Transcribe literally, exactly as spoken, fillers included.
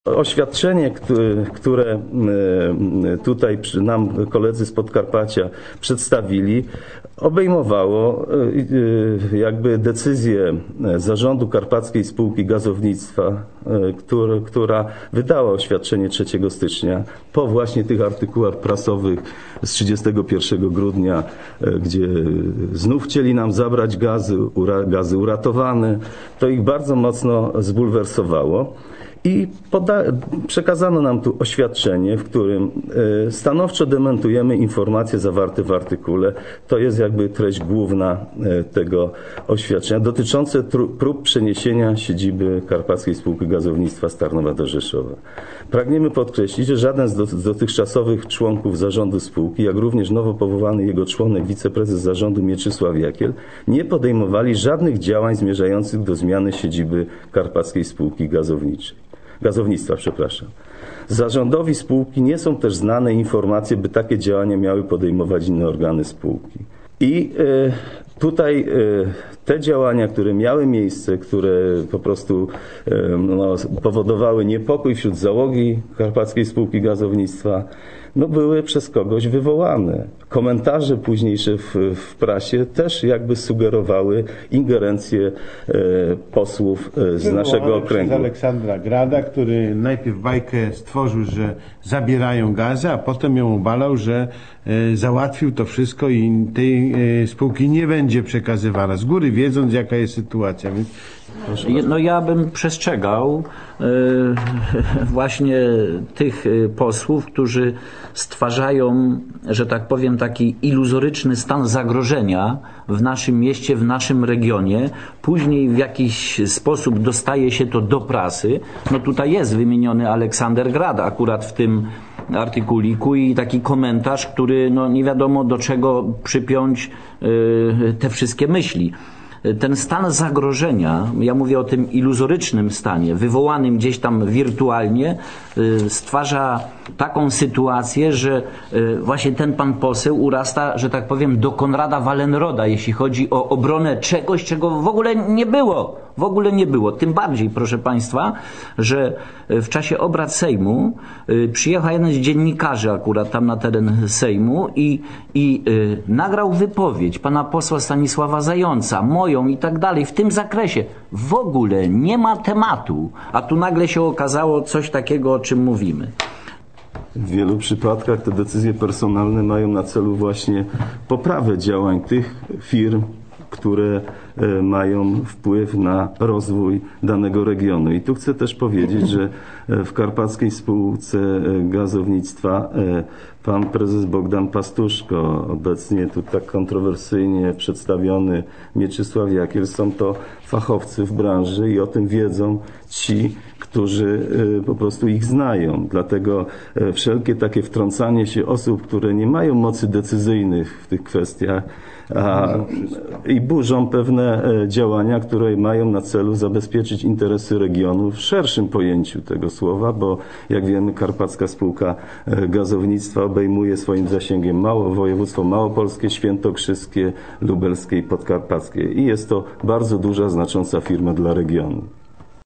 Oświadczenie, które tutaj nam koledzy z Podkarpacia przedstawili, obejmowało jakby decyzję Zarządu Karpackiej Spółki Gazownictwa, który, która wydała oświadczenie trzeciego stycznia po właśnie tych artykułach prasowych z trzydziestego pierwszego grudnia, gdzie znów chcieli nam zabrać gazy, gazy uratowane. To ich bardzo mocno zbulwersowało. I poda- przekazano nam tu oświadczenie, w którym y, stanowczo dementujemy informacje zawarte w artykule. To jest jakby treść główna y, tego oświadczenia, dotyczące tru- prób przeniesienia siedziby Karpackiej Spółki Gazownictwa z Tarnowa do Rzeszowa. Pragniemy podkreślić, że żaden z, do- z dotychczasowych członków zarządu spółki, jak również nowo powołany jego członek, wiceprezes zarządu Mieczysław Jakiel, nie podejmowali żadnych działań zmierzających do zmiany siedziby Karpackiej Spółki Gazowniczej. Gazownictwa, przepraszam. Zarządowi spółki nie są też znane informacje, by takie działania miały podejmować inne organy spółki. I y, tutaj y, te działania, które miały miejsce, które po prostu y, no, powodowały niepokój wśród załogi Karpackiej Spółki Gazownictwa, no, były przez kogoś wywołane. Komentarze późniejsze w, w prasie też jakby sugerowały ingerencję e, posłów e, z naszego okręgu. Przez Aleksandra Grada, który najpierw bajkę stworzył, że zabierają gazy, a potem ją obalał, że e, załatwił to wszystko i tej e, spółki nie będzie przekazywana. Z góry wiedząc, jaka jest sytuacja. Więc no ja bym przestrzegał e, właśnie tych posłów, którzy stwarzają, że tak powiem, taki iluzoryczny stan zagrożenia w naszym mieście, w naszym regionie. Później w jakiś sposób dostaje się to do prasy. No tutaj jest wymieniony Aleksander Grad akurat w tym artykuliku i taki komentarz, który no nie wiadomo do czego przypiąć y, te wszystkie myśli. Ten stan zagrożenia, ja mówię o tym iluzorycznym stanie, wywołanym gdzieś tam wirtualnie, stwarza taką sytuację, że właśnie ten pan poseł urasta, że tak powiem, do Konrada Wallenroda, jeśli chodzi o obronę czegoś, czego w ogóle nie było. W ogóle nie było. Tym bardziej, proszę Państwa, że w czasie obrad Sejmu przyjechał jeden z dziennikarzy akurat tam na teren Sejmu i, i y, nagrał wypowiedź pana posła Stanisława Zająca, moją i tak dalej, w tym zakresie. W ogóle nie ma tematu, a tu nagle się okazało coś takiego, o czym mówimy. W wielu przypadkach te decyzje personalne mają na celu właśnie poprawę działań tych firm, które mają wpływ na rozwój danego regionu. I tu chcę też powiedzieć, że w Karpackiej Spółce Gazownictwa pan prezes Bogdan Pastuszko, obecnie tu tak kontrowersyjnie przedstawiony Mieczysław Jakiel, są to fachowcy w branży i o tym wiedzą ci, którzy po prostu ich znają. Dlatego wszelkie takie wtrącanie się osób, które nie mają mocy decyzyjnych w tych kwestiach, a, i burzą pewne działania, które mają na celu zabezpieczyć interesy regionu w szerszym pojęciu tego słowa, bo jak wiemy, Karpacka Spółka Gazownictwa obejmuje swoim zasięgiem mało, województwo małopolskie, świętokrzyskie, lubelskie i podkarpackie. I jest to bardzo duża, znacząca firma dla regionu.